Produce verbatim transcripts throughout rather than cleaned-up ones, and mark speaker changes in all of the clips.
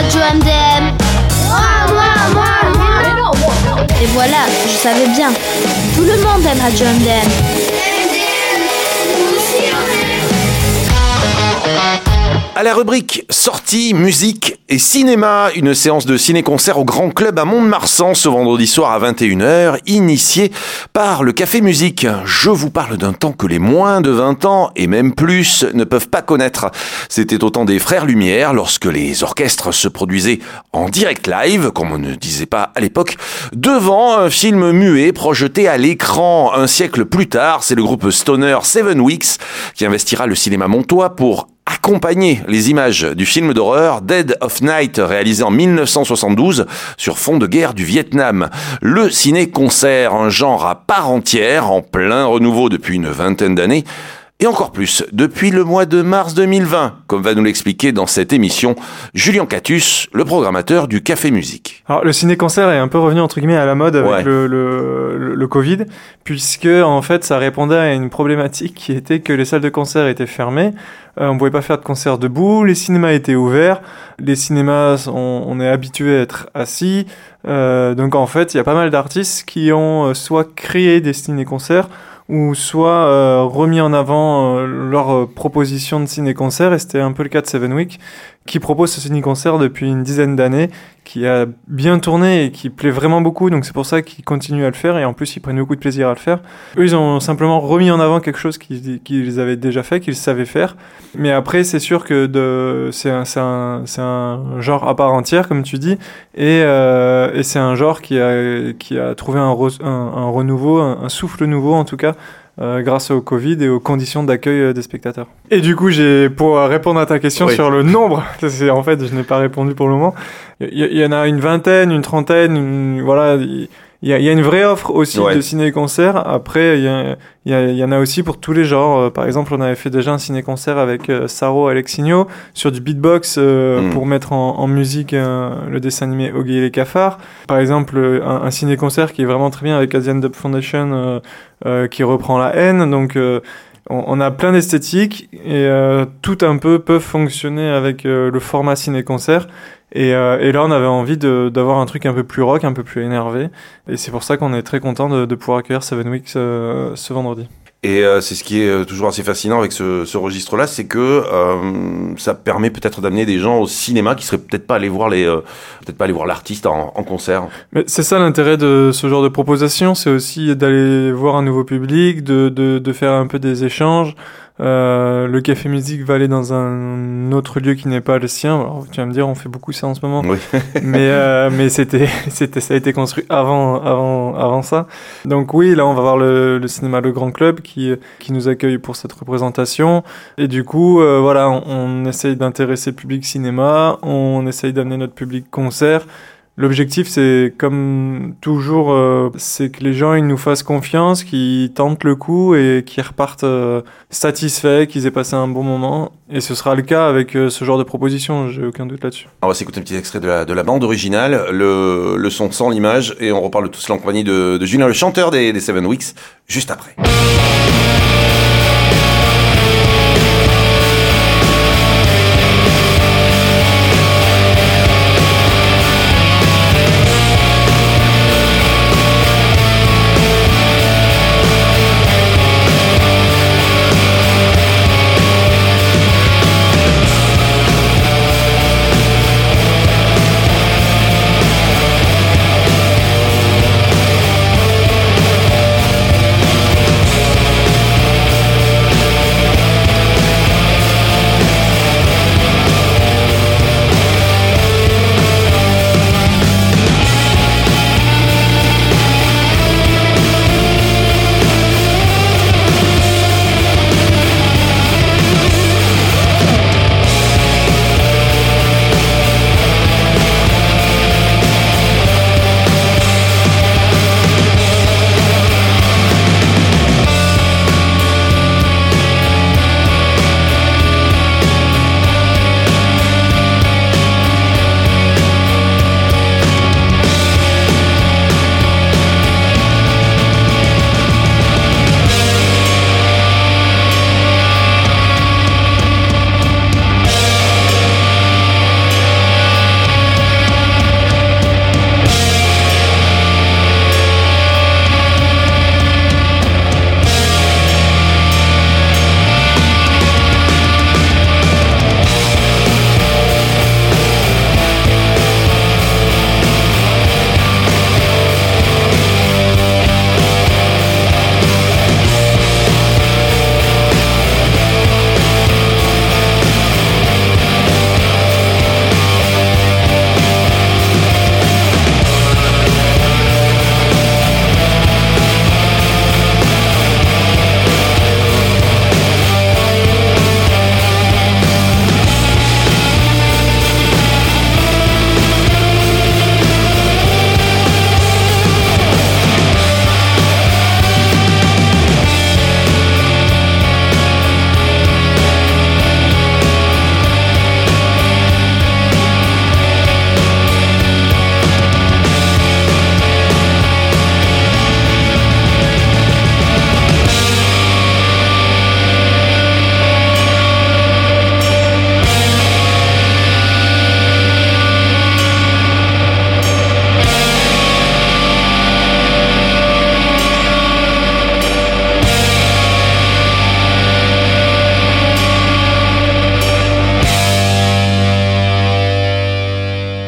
Speaker 1: Radio M D M. Moi, moi, moi, moi.
Speaker 2: Mais non, moi, non.
Speaker 1: Et voilà, je savais bien. Tout le monde aime Radio M D M.
Speaker 3: M D M, nous aussi on aime.
Speaker 4: À la rubrique sortie, musique et cinéma, une séance de ciné-concert au Grand Club à Mont-de-Marsan ce vendredi soir à vingt et une heures, initiée par le Café Musique. Je vous parle d'un temps que les moins de vingt ans, et même plus, ne peuvent pas connaître. C'était au temps des Frères Lumière, lorsque les orchestres se produisaient en direct live, comme on ne disait pas à l'époque, devant un film muet projeté à l'écran. Un siècle plus tard, c'est le groupe stoner Seven Weeks qui investira le cinéma montois pour accompagner les images du film d'horreur Dead of Night, réalisé en mille neuf cent soixante-douze sur fond de guerre du Vietnam. Le ciné-concert, un genre à part entière, en plein renouveau depuis une vingtaine d'années, et encore plus depuis le mois de mars deux mille vingt, comme va nous l'expliquer dans cette émission Julien Catus, le programmateur du Café Musique.
Speaker 5: Alors le ciné-concert est un peu revenu entre guillemets à la mode avec
Speaker 4: Ouais.
Speaker 5: le, le, le, le Covid, puisque en fait ça répondait à une problématique qui était que les salles de concert étaient fermées, euh, on pouvait pas faire de concert debout, les cinémas étaient ouverts, les cinémas on, on est habitué à être assis, euh, donc en fait il y a pas mal d'artistes qui ont euh, soit créé des ciné-concerts ou soit euh, remis en avant euh, leur euh, proposition de ciné-concert, et c'était un peu le cas de Seven Week, qui propose ce ciné-concert depuis une dizaine d'années, qui a bien tourné et qui plaît vraiment beaucoup, donc c'est pour ça qu'ils continuent à le faire, et en plus ils prennent beaucoup de plaisir à le faire. Eux, ils ont simplement remis en avant quelque chose qu'ils, qu'ils avaient déjà fait, qu'ils savaient faire, mais après c'est sûr que de, c'est, un, c'est, un, c'est un genre à part entière, comme tu dis, et, euh, et c'est un genre qui a, qui a trouvé un, re, un, un renouveau, un, un souffle nouveau en tout cas, Euh, grâce au Covid et aux conditions d'accueil euh, des spectateurs. Et du coup, j'ai pour euh, répondre à ta question
Speaker 4: Oui.
Speaker 5: sur le nombre, c'est, en fait, je n'ai pas répondu pour le moment. Il y, y en a une vingtaine, une trentaine, une, voilà. Il y a, y a une vraie offre aussi
Speaker 4: Ouais.
Speaker 5: de ciné-concert. Après, il y, a, y, a, y en a aussi pour tous les genres. Euh, par exemple, on avait fait déjà un ciné-concert avec euh, Saro Alexigno sur du beatbox euh,
Speaker 4: Mm.
Speaker 5: pour mettre en, en musique euh, le dessin animé Oggy et les cafards. Par exemple, un, un ciné-concert qui est vraiment très bien avec Asian Dub Foundation euh, euh, qui reprend La Haine. Donc, euh, on, on a plein d'esthétiques et euh, tout un peu peuvent fonctionner avec euh, le format ciné-concert. Et, euh, et là, on avait envie de, d'avoir un truc un peu plus rock, un peu plus énervé. Et c'est pour ça qu'on est très content de, de pouvoir accueillir Seven Weeks euh, ce vendredi.
Speaker 4: Et euh, c'est ce qui est euh, toujours assez fascinant avec ce, ce registre-là, c'est que euh, ça permet peut-être d'amener des gens au cinéma qui seraient peut-être pas allés voir les, euh, peut-être pas aller voir l'artiste en, en concert.
Speaker 5: Mais c'est ça l'intérêt de ce genre de proposition, c'est aussi d'aller voir un nouveau public, de, de, de faire un peu des échanges. Euh, le Café Musique va aller dans un autre lieu qui n'est pas le sien. Alors, tu vas me dire, on fait beaucoup ça en ce moment.
Speaker 4: Oui.
Speaker 5: mais euh, mais c'était c'était ça a été construit avant avant avant ça. Donc oui, là on va voir le, le cinéma Le Grand Club qui qui nous accueille pour cette représentation. Et du coup, euh, voilà, on, on essaye d'intéresser le public cinéma, on essaye d'amener notre public concert. L'objectif, c'est comme toujours, euh, c'est que les gens ils nous fassent confiance, qu'ils tentent le coup et qu'ils repartent euh, satisfaits, qu'ils aient passé un bon moment. Et ce sera le cas avec euh, ce genre de proposition, j'ai aucun doute là-dessus.
Speaker 4: On va s'écouter un petit extrait de la, de la bande originale, le, le son sans l'image, et on reparle tout cela en compagnie de, de Julien, le chanteur des, des Seven Weeks, juste après.
Speaker 6: We'll be right back.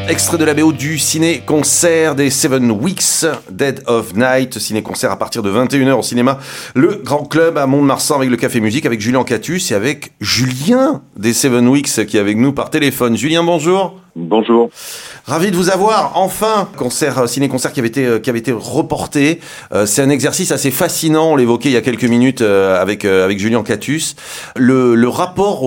Speaker 4: Extrait de la B O du ciné-concert des Seven Weeks, Dead of Night, ciné-concert à partir de vingt et une heures au cinéma Le Grand Club à Mont-de-Marsan avec le Café Musique, avec Julien Catus et avec Julien des Seven Weeks qui est avec nous par téléphone. Julien, bonjour.
Speaker 2: Bonjour.
Speaker 4: Ravi de vous avoir. Enfin, concert, ciné-concert qui avait été, qui avait été reporté. Euh, c'est un exercice assez fascinant. On l'évoquait il y a quelques minutes euh, avec, euh, avec Julien Catus. Le, le rapport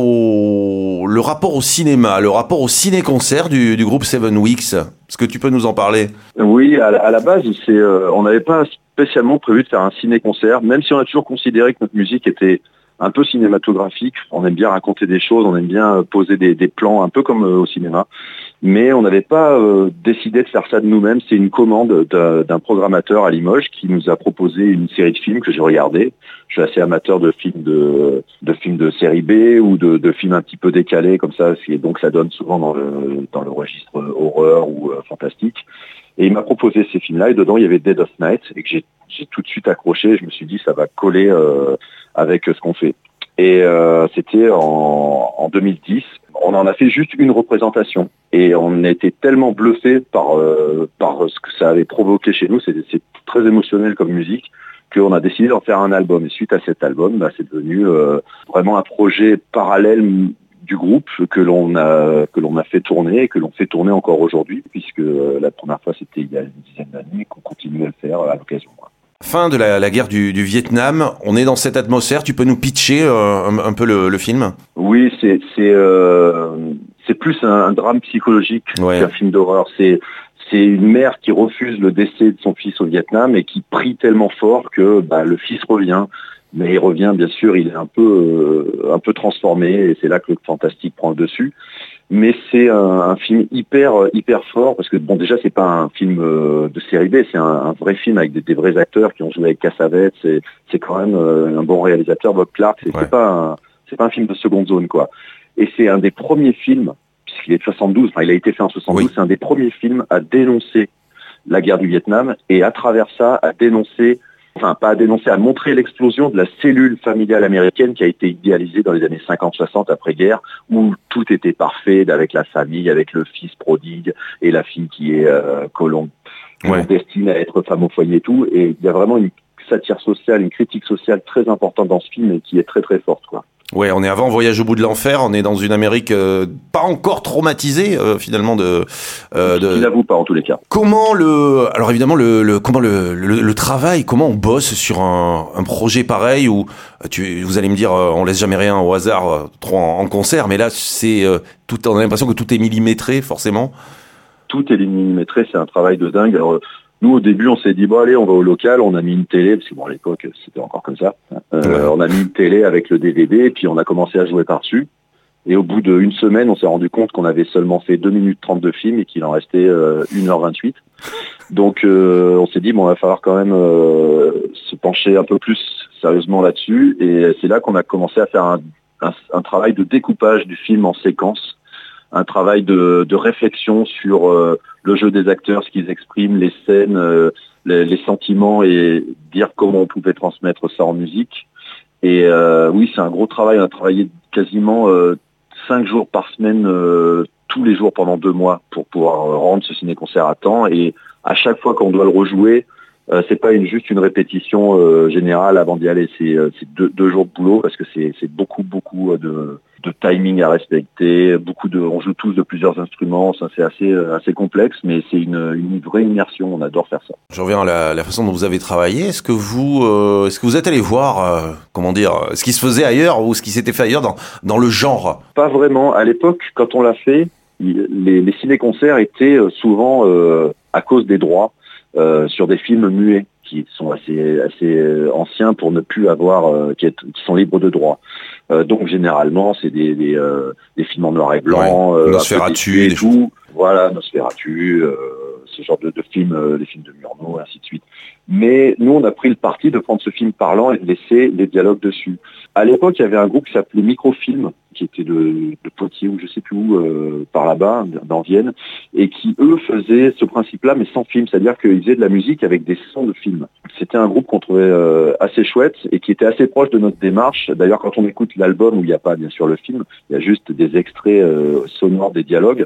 Speaker 4: au, le rapport au cinéma, le rapport au ciné-concert du, du groupe Seven Weeks. Est-ce que tu peux nous en parler?
Speaker 2: Oui, à la, à la base, c'est, euh, on n'avait pas spécialement prévu de faire un ciné-concert, même si on a toujours considéré que notre musique était un peu cinématographique. On aime bien raconter des choses, on aime bien poser des, des plans, un peu comme euh, au cinéma. Mais on n'avait pas euh, décidé de faire ça de nous-mêmes. C'est une commande d'un, d'un programmateur à Limoges qui nous a proposé une série de films que j'ai regardé. Je suis assez amateur de films de, de films de série B ou de, de films un petit peu décalés comme ça. Et donc ça donne souvent dans le, dans le registre horreur ou euh, fantastique. Et il m'a proposé ces films-là et dedans il y avait Dead of Night et que j'ai, j'ai tout de suite accroché. Je me suis dit ça va coller euh, avec ce qu'on fait. Et euh, c'était en, en deux mille dix. On en a fait juste une représentation et on était tellement bluffés par euh, par ce que ça avait provoqué chez nous. C'est, c'est très émotionnel comme musique qu'on a décidé d'en faire un album. Et suite à cet album, bah, c'est devenu euh, vraiment un projet parallèle du groupe que l'on a que l'on a fait tourner et que l'on fait tourner encore aujourd'hui, puisque euh, la première fois c'était il y a une dizaine d'années et qu'on continue à le faire à l'occasion.
Speaker 4: Fin de la, la guerre du, du Vietnam, on est dans cette atmosphère. Tu peux nous pitcher euh, un, un peu le, le film?
Speaker 2: Oui, c'est c'est euh, c'est plus un, un drame psychologique ouais. qu'un film d'horreur. C'est c'est une mère qui refuse le décès de son fils au Vietnam et qui prie tellement fort que bah, le fils revient. Mais il revient, bien sûr, il est un peu euh, un peu transformé et c'est là que le fantastique prend le dessus. Mais c'est un, un film hyper hyper fort parce que bon déjà c'est pas un film euh, de série B, c'est un, un vrai film avec des, des vrais acteurs qui ont joué avec Cassavetes. C'est c'est quand même euh, un bon réalisateur, Bob Clark. C'est, ouais. c'est pas un, c'est pas un film de seconde zone quoi. Et c'est un des premiers films puisqu'il est de soixante-douze, enfin il a été fait en soixante-douze, oui. C'est un des premiers films à dénoncer la guerre du Vietnam et à travers ça à dénoncer enfin pas à dénoncer, à montrer l'explosion de la cellule familiale américaine qui a été idéalisée dans les années cinquante soixante après-guerre, où tout était parfait, avec la famille, avec le fils prodigue et la fille qui est euh, colon, ouais. destinée à être femme au foyer et tout. Et il y a vraiment une satire sociale, une critique sociale très importante dans ce film et qui est très très forte, quoi.
Speaker 4: Ouais, on est avant Voyage au bout de l'enfer, on est dans une Amérique euh, pas encore traumatisée euh, finalement de.
Speaker 2: Euh, de... Je l'avoue pas en tous les cas.
Speaker 4: Comment le, alors évidemment le, le comment le, le, le travail, comment on bosse sur un, un projet pareil où tu, vous allez me dire euh, on laisse jamais rien au hasard euh, trop en, en concert, mais là c'est euh, tout, on a l'impression que tout est millimétré forcément.
Speaker 2: Tout est millimétré, c'est un travail de dingue. Alors, nous, au début, on s'est dit, bon, allez, on va au local, on a mis une télé, parce que bon, à l'époque, c'était encore comme ça. Euh, ouais. On a mis une télé avec le D V D, et puis on a commencé à jouer par-dessus. Et au bout d'une semaine, on s'est rendu compte qu'on avait seulement fait deux minutes trente de film et qu'il en restait euh, une heure vingt-huit. Donc, euh, on s'est dit, bon, il va falloir quand même euh, se pencher un peu plus sérieusement là-dessus. Et c'est là qu'on a commencé à faire un, un, un travail de découpage du film en séquences. Un travail de, de réflexion sur euh, le jeu des acteurs, ce qu'ils expriment, les scènes, euh, les, les sentiments et dire comment on pouvait transmettre ça en musique. Et euh, oui, c'est un gros travail. On a travaillé quasiment euh, cinq jours par semaine, euh, tous les jours pendant deux mois pour pouvoir euh, rendre ce ciné-concert à temps. Et à chaque fois qu'on doit le rejouer, euh, c'est pas une, juste une répétition euh, générale avant d'y aller. C'est, euh, c'est deux, deux jours de boulot parce que c'est, c'est beaucoup, beaucoup de... de timing à respecter, beaucoup de, on joue tous de plusieurs instruments, ça c'est assez assez complexe, mais c'est une, une vraie immersion, on adore faire ça.
Speaker 4: Je reviens à la, la façon dont vous avez travaillé. Est-ce que vous, euh, est-ce que vous êtes allé voir, euh, comment dire, ce qui se faisait ailleurs ou ce qui s'était fait ailleurs dans dans le genre?
Speaker 2: Pas vraiment. À l'époque, quand on l'a fait, les, les ciné-concerts étaient souvent euh, à cause des droits euh, sur des films muets qui sont assez assez anciens pour ne plus avoir, euh, qui, est, qui sont libres de droit. Euh, donc généralement c'est des des, euh, des films en noir et blanc,
Speaker 4: ouais. euh, Nosferatu
Speaker 2: et tout, voilà, Nosferatu, euh, ce genre de, de films, euh, les films de Murnau, et ainsi de suite. Mais nous on a pris le parti de prendre ce film parlant et de laisser les dialogues dessus. À l'époque il y avait un groupe qui s'appelait Microfilm, qui était de, de Poitiers ou je sais plus où, euh, par là-bas, dans Vienne, et qui eux faisaient ce principe-là mais sans film, c'est-à-dire qu'ils faisaient de la musique avec des sons de film. C'était un groupe qu'on trouvait euh, assez chouette et qui était assez proche de notre démarche. D'ailleurs, quand on écoute l'album où il n'y a pas bien sûr le film, il y a juste des extraits euh, sonores des dialogues,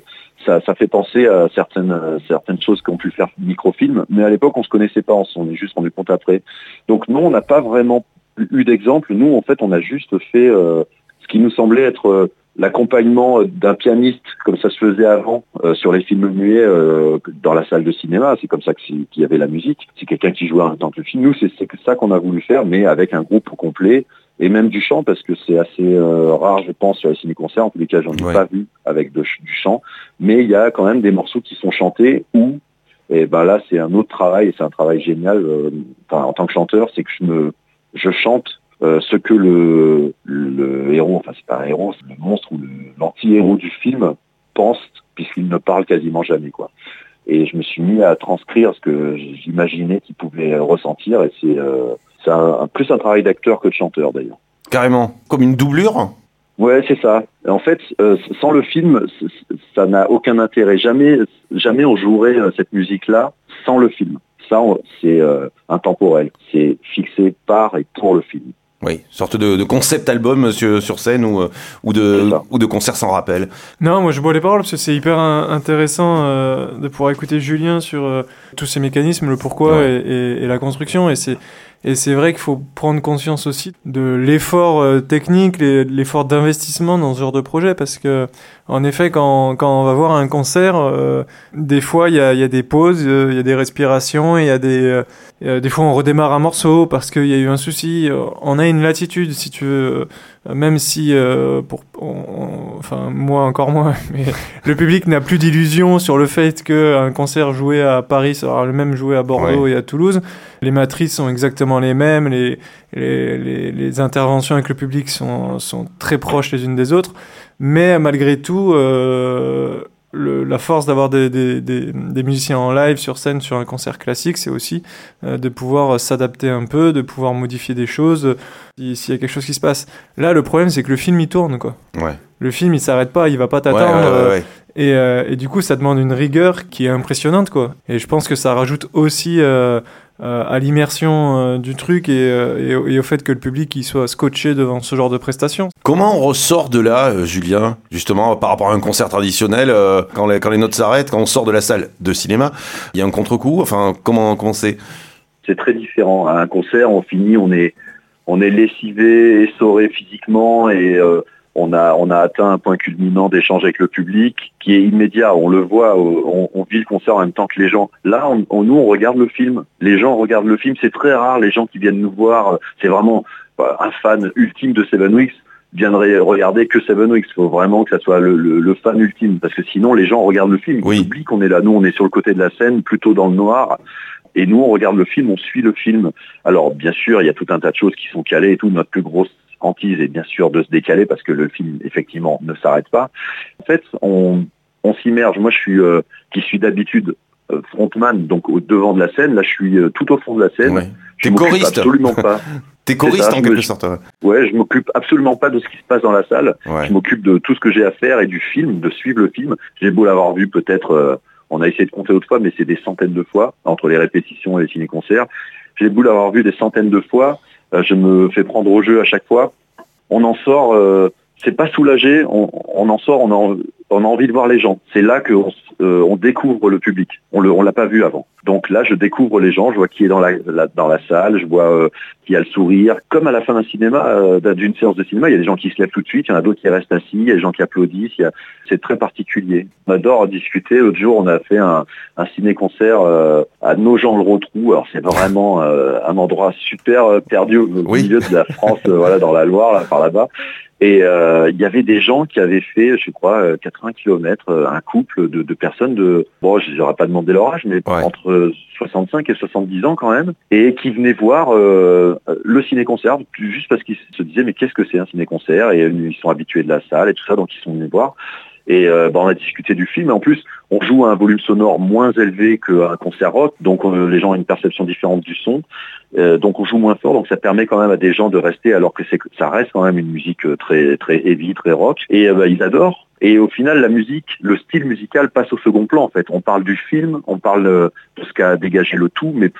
Speaker 2: ça, ça fait penser à certaines, certaines choses qu'ont pu faire microfilm, mais à l'époque, on se connaissait pas, on s'en est juste rendu compte après. Donc, nous, on n'a pas vraiment eu d'exemple. Nous, en fait, on a juste fait euh, ce qui nous semblait être euh, l'accompagnement d'un pianiste, comme ça se faisait avant, euh, sur les films muets, euh, dans la salle de cinéma. C'est comme ça que c'est, qu'il y avait la musique. C'est quelqu'un qui jouait en même temps que le film. Nous, c'est, c'est ça qu'on a voulu faire, mais avec un groupe complet. Et même du chant, parce que c'est assez euh, rare, je pense, sur les ciné-concerts. En tous les cas, j'en ai
Speaker 4: Ouais.
Speaker 2: pas vu avec de, du chant. Mais il y a quand même des morceaux qui sont chantés où, et ben là, c'est un autre travail, et c'est un travail génial. Euh, enfin, en tant que chanteur, c'est que je me, je chante euh, ce que le, le héros, enfin, c'est pas un héros, c'est le monstre ou le, l'anti-héros du film pense, puisqu'il ne parle quasiment jamais, quoi. Et je me suis mis à transcrire ce que j'imaginais qu'il pouvait ressentir, et c'est, euh, c'est un, plus un travail d'acteur que de chanteur, d'ailleurs.
Speaker 4: Carrément. Comme une doublure?
Speaker 2: Ouais, c'est ça. En fait, euh, sans le film, ça n'a aucun intérêt. Jamais, jamais on jouerait euh, cette musique-là sans le film. Ça, on, c'est euh, intemporel. C'est fixé par et pour le film.
Speaker 4: Oui, sorte de, de concept album sur, sur scène ou, ou, de, ou de concert sans rappel.
Speaker 5: Non, moi je bois les paroles parce que c'est hyper in- intéressant euh, de pouvoir écouter Julien sur euh, tous ces mécanismes, le pourquoi
Speaker 4: Ouais.
Speaker 5: et, et, et la construction. Et c'est, et c'est vrai qu'il faut prendre conscience aussi de l'effort euh, technique, les, l'effort d'investissement dans ce genre de projet, parce que en effet, quand, quand on va voir un concert, euh, des fois il y a, y a des pauses, il euh, y a des respirations, il y a des, euh, y a, des fois on redémarre un morceau parce qu'il y a eu un souci. On a une latitude, si tu veux, euh, même si, euh, pour, on, on, enfin moi encore moins, mais le public n'a plus d'illusions sur le fait qu'un concert joué à Paris sera le même joué à Bordeaux
Speaker 4: Ouais.
Speaker 5: et à Toulouse. Les matrices sont exactement les mêmes, les, les, les, les interventions avec le public sont, sont très proches les unes des autres, mais malgré tout, euh, le, la force d'avoir des, des, des, des musiciens en live sur scène sur un concert classique, c'est aussi euh, de pouvoir s'adapter un peu, de pouvoir modifier des choses si, s'il y a quelque chose qui se passe. Là, le problème, c'est que le film, il tourne, quoi.
Speaker 4: Ouais.
Speaker 5: Le film, il s'arrête pas, il va pas
Speaker 4: Ouais,
Speaker 5: t'attendre.
Speaker 4: ouais, ouais,
Speaker 5: euh,
Speaker 4: ouais.
Speaker 5: Et, euh, et du coup, ça demande une rigueur qui est impressionnante, quoi. Et je pense que ça rajoute aussi euh, euh, à l'immersion euh, du truc et, euh, et, au, et au fait que le public il soit scotché devant ce genre de prestations.
Speaker 4: Comment on ressort de là, euh, Julien, justement, par rapport à un concert traditionnel, euh, quand, les, quand les notes s'arrêtent, quand on sort de la salle de cinéma, il y a un contre-coup, enfin, comment, comment c'est?
Speaker 2: C'est très différent. À un concert, on finit, on est, on est lessivé, essoré physiquement, et euh, on a, on a atteint un point culminant d'échange avec le public qui est immédiat. On le voit, on, on vit le concert en même temps que les gens. Là, on, on, nous, on regarde le film. Les gens regardent le film. C'est très rare, les gens qui viennent nous voir. C'est vraiment un fan ultime de Seven Weeks viendrait regarder que Seven Weeks. Il faut vraiment que ça soit le, le, le fan ultime, parce que sinon, les gens regardent le film. Ils
Speaker 4: Oui.
Speaker 2: oublient qu'on est là. Nous, on est sur le côté de la scène, plutôt dans le noir. Et nous, on regarde le film, on suit le film. Alors, bien sûr, il y a tout un tas de choses qui sont calées et tout. Notre plus grosse hantise est bien sûr de se décaler parce que le film, effectivement, ne s'arrête pas. En fait, on, on s'immerge. Moi, je suis, euh, qui suis d'habitude euh, frontman, donc au devant de la scène. Là, je suis euh, tout au fond de la scène.
Speaker 4: Ouais.
Speaker 2: Je
Speaker 4: T'es
Speaker 2: m'occupe
Speaker 4: choriste.
Speaker 2: absolument pas.
Speaker 4: T'es choriste
Speaker 2: ça,
Speaker 4: en
Speaker 2: je
Speaker 4: quelque
Speaker 2: me-
Speaker 4: sorte. Ouais.
Speaker 2: Ouais, je m'occupe absolument pas de ce qui se passe dans la salle.
Speaker 4: Ouais.
Speaker 2: Je m'occupe de tout ce que j'ai à faire et du film, de suivre le film. J'ai beau l'avoir vu peut-être, euh, on a essayé de compter autrefois, mais c'est des centaines de fois, entre les répétitions et les ciné-concerts. J'ai beau l'avoir vu des centaines de fois, euh, je me fais prendre au jeu à chaque fois. On en sort, euh, c'est pas soulagé, on, on en sort, on a, on a envie de voir les gens. C'est là qu'on euh, on découvre le public. On le, on l'a pas vu avant. Donc là, je découvre les gens, je vois qui est dans la, la dans la salle, je vois euh, qui a le sourire. Comme à la fin d'un cinéma, euh, d'une séance de cinéma, il y a des gens qui se lèvent tout de suite, il y en a d'autres qui restent assis, il y a des gens qui applaudissent. Il y a... C'est très particulier. On adore discuter. L'autre jour, on a fait un, un ciné-concert euh, à Nogent-le-Rotrou. Alors c'est vraiment euh, un endroit super euh, perdu au
Speaker 4: Oui.
Speaker 2: milieu de la France, euh, voilà, dans la Loire, là, par là-bas. Et euh, il y avait des gens qui avaient fait, je crois, euh, quatre-vingts kilomètres, euh, un couple de, de personnes de, bon, je n'aurais pas demandé leur âge, mais
Speaker 4: Ouais.
Speaker 2: entre soixante-cinq et soixante-dix ans quand même, et qui venaient voir euh, le ciné-concert, juste parce qu'ils se disaient, mais qu'est-ce que c'est un ciné-concert? Et euh, ils sont habitués de la salle et tout ça, donc ils sont venus voir. Et euh, bah, on a discuté du film. Et en plus, on joue à un volume sonore moins élevé qu'un concert rock, donc euh, les gens ont une perception différente du son. Euh, donc on joue moins fort, donc ça permet quand même à des gens de rester, alors que c'est ça reste quand même une musique euh, très très heavy, très rock. Et euh, bah, ils adorent. Et au final, la musique, le style musical passe au second plan en fait. On parle du film, on parle euh, de ce qu'a dégagé le tout, mais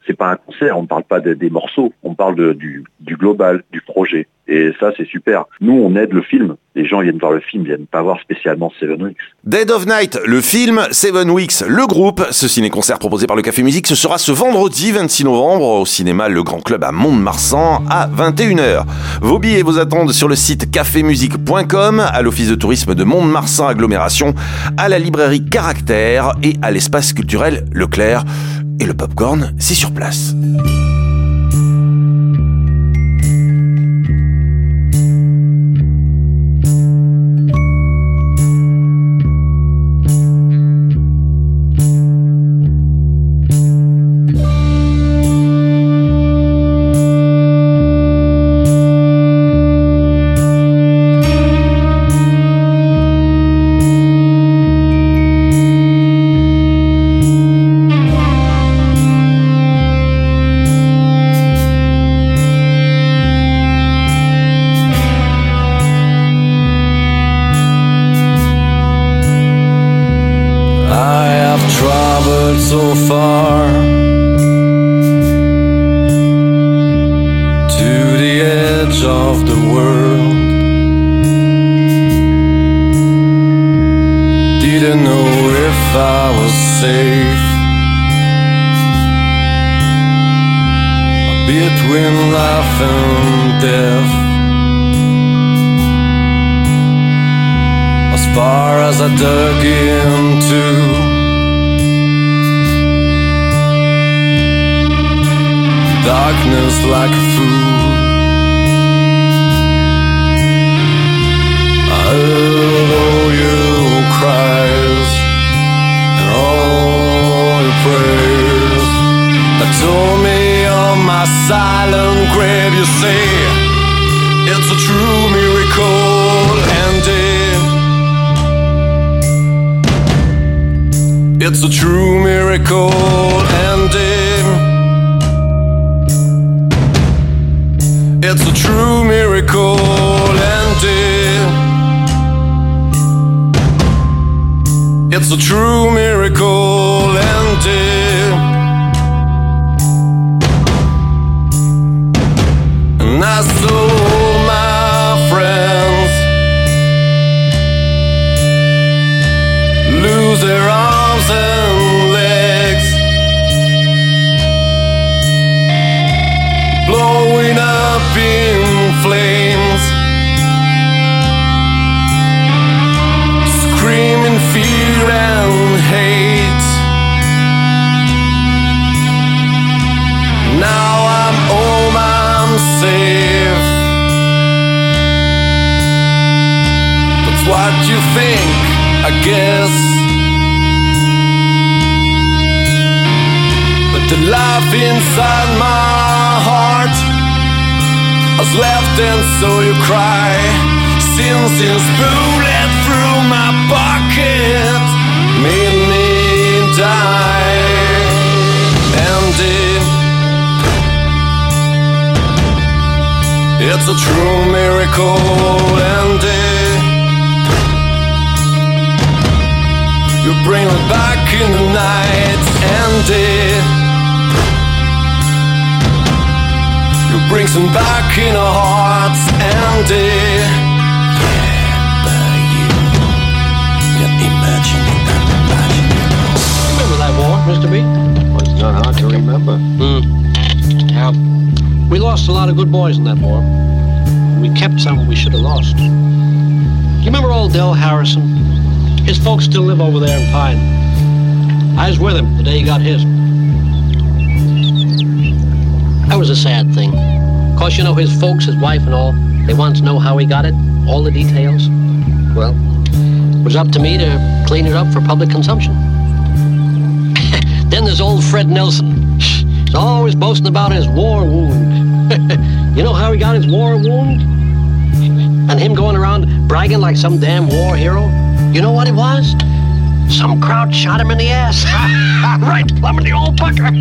Speaker 2: c'est pas un concert, on ne parle pas des, des morceaux, on parle de, du, du global, du projet. Et ça, c'est super. Nous, on aide le film. Les gens viennent voir le film, viennent pas voir spécialement Seven Weeks.
Speaker 4: Dead of Night, le film, Seven Weeks, le groupe. Ce ciné-concert proposé par le Café Musique, ce sera ce vendredi vingt-six novembre au cinéma Le Grand Club à Mont-de-Marsan à vingt et une heures. Vos billets et vos attentes sur le site café musique point com, à l'Office de tourisme de Mont-de-Marsan Agglomération, à la librairie Caractère et à l'espace culturel Leclerc. Et le popcorn, c'est sur place.
Speaker 6: So far to the edge of the world, didn't know if I was safe between life and death. As far as I dug into darkness like a fool, I heard all your cries and all your prayers that told me on my silent grave. You say it's a true miracle ending. It's a true miracle ending. It's a true miracle ending. It's a true miracle ending. And I saw my friends lose their arms and legs, blowing up in flames, screaming fear and hate. Now I'm home, I'm safe. That's what you think, I guess. But the life inside my heart has left, and so you cry. Since this bullet through my pocket made me die. And it, it's a true miracle ending. You bring me back in the night, and it, you bring some back in our hearts, and it, yeah, but you can imagine it, imagine it.
Speaker 7: Remember that war, Mister B?
Speaker 8: Well, it's not hard to remember.
Speaker 7: Hmm. Yeah. We lost a lot of good boys in that war. We kept some we should have lost. You remember old Del Harrison? His folks still live over there in Pine. I was with him the day he got his. That was a sad thing. Of course, you know, his folks, his wife and all, they wanted to know how he got it, all the details. Well, it was up to me to clean it up for public consumption. Then there's old Fred Nelson. He's always boasting about his war wound. You know how he got his war wound? And him going around bragging like some damn war hero? You know what it was? Some crowd shot him in the ass. Right, plumb in the old pucker.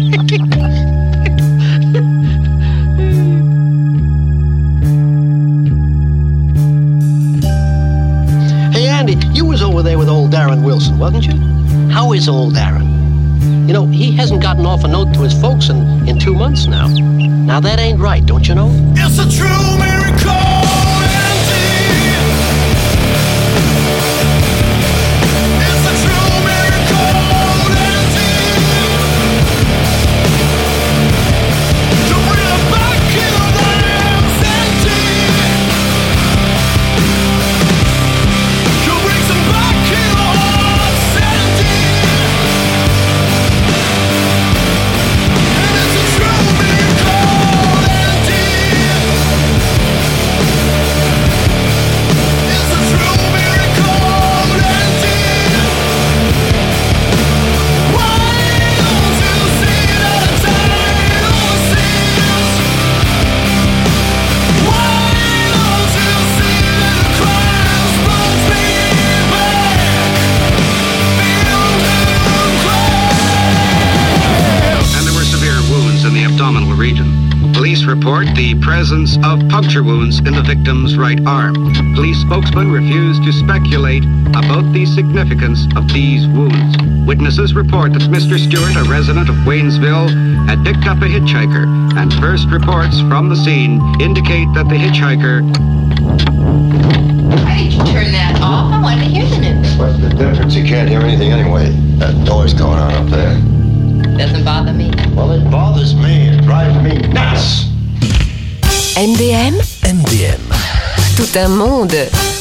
Speaker 7: Hey, Andy, you was over there with old Darren Wilson, wasn't you? How is old Darren? You know, he hasn't gotten off a note to his folks in, in two months now. Now that ain't right, don't you know?
Speaker 6: It's a true miracle.
Speaker 9: Report the presence of puncture wounds in the victim's right arm. Police spokesman refused to speculate about the significance of these wounds. Witnesses report that Mister Stewart, a resident of Waynesville, had picked up a hitchhiker, and first reports from the scene indicate that the hitchhiker...
Speaker 10: Why did you turn that off? I wanted to hear the news.
Speaker 8: What's the difference? You can't hear anything anyway. That noise going on up there.
Speaker 10: Doesn't bother me.
Speaker 8: Well, it bothers me. It drives me nuts.
Speaker 11: M D M
Speaker 12: M D M.
Speaker 11: Tout un monde.